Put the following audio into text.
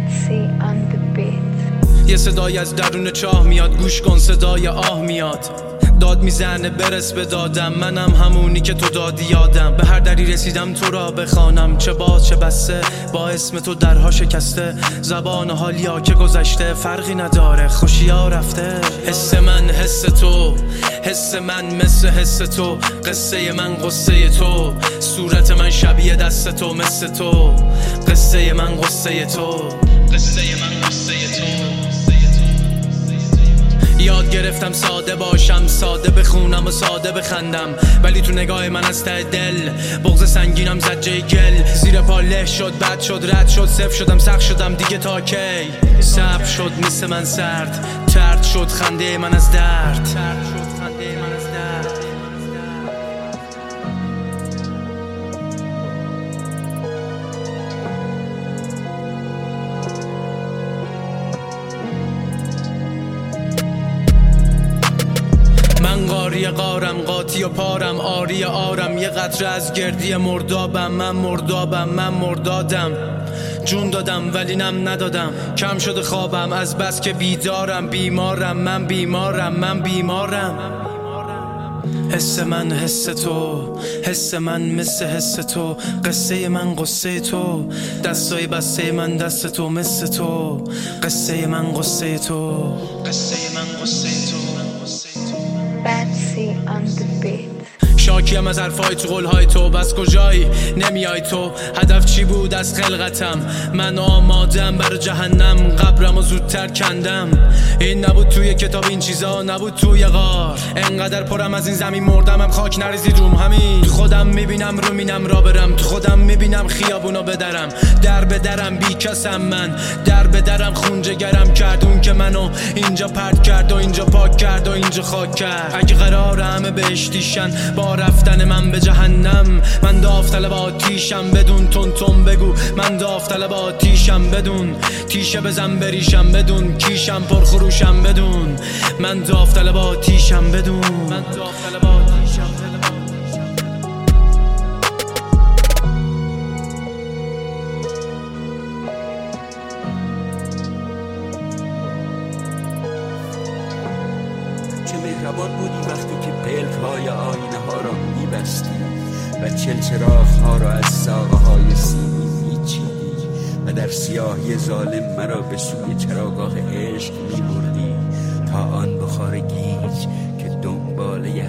یه صدای از درون چاه میاد، گوش کن صدای آه میاد. داد میزنه برس به دادم، منم همونی که تو دادی یادم. به هر دری رسیدم تو را بخوانم، چه باز چه بسته با اسم تو درها شکسته. زبان حالیا که گذشته فرقی نداره، خوشیا رفته. حس من حس تو، حس من مثل حس تو، قصه من قصه تو، صورت من شبیه دست تو مثل تو، قصه من قصه تو، قصه من قصه تو. یاد گرفتم ساده باشم، ساده بخونم و ساده بخندم، ولی تو نگاه من از ته دل بغض سنگینم زد جای گل. زیر پا له شد، بد شد، رد شد، صفر شدم، سخت شدم دیگه تا کی. صبر شد مثل من سرد، ترد شد خنده من از درد. من قاری قارم، قاطی و پارم، آری آرم، یه قطره از گردی مردابم. من مردابم، من مردادم، جون دادم ولی نم ندادم. کم شده خوابم از بس که بیدارم، بیمارم، من بیمارم، من بیمارم. حس من حس تو، حس من مثل حس تو، قصه من قصه تو، دستای بسته من دست تو مثل تو، قصه من قصه تو، قصه من قصه تو. شاکیم از حرفای تو، قولهای تو، بس کجایی نمیای تو؟ هدف چی بود از خلقتم؟ من آمادم برای جهنم، قبرمو زودتر کندم. این نبود توی کتاب، این چیزا نبود توی غار. انقدر پرم از این زمین مردم، هم خاک نریزید روم. همین تو خودم میبینم رو مینم را برم، تو خودم میبینم خیابونو بدرم. در به درم بی کسم من، در به درم خون جگرم کرد اون که منو اینجا پرت کرد و اینجا پاک کرد و اینجا خاک کرد. اگه قرار همه بهشتیشن با رفتن من به جهنم، من داوطلب آتیشم بدون. تون تون بگو من داوطلب آتیشم بدون. تیشه بزن بریشم بدون، کیشم پرخروشم بدون. من داوطلب آتیشم بدون، من داوطلب آتیشم بدون. چه مهربان بودی وقتی که قلب‌های آینه ها را می‌بستی و چلچراغ‌ها را از ساقه های سیمی می‌چیدی و در سیاهی ظالم مرا به سوی چراگاه عشق می‌بردی تا آن بخار گیج که دنباله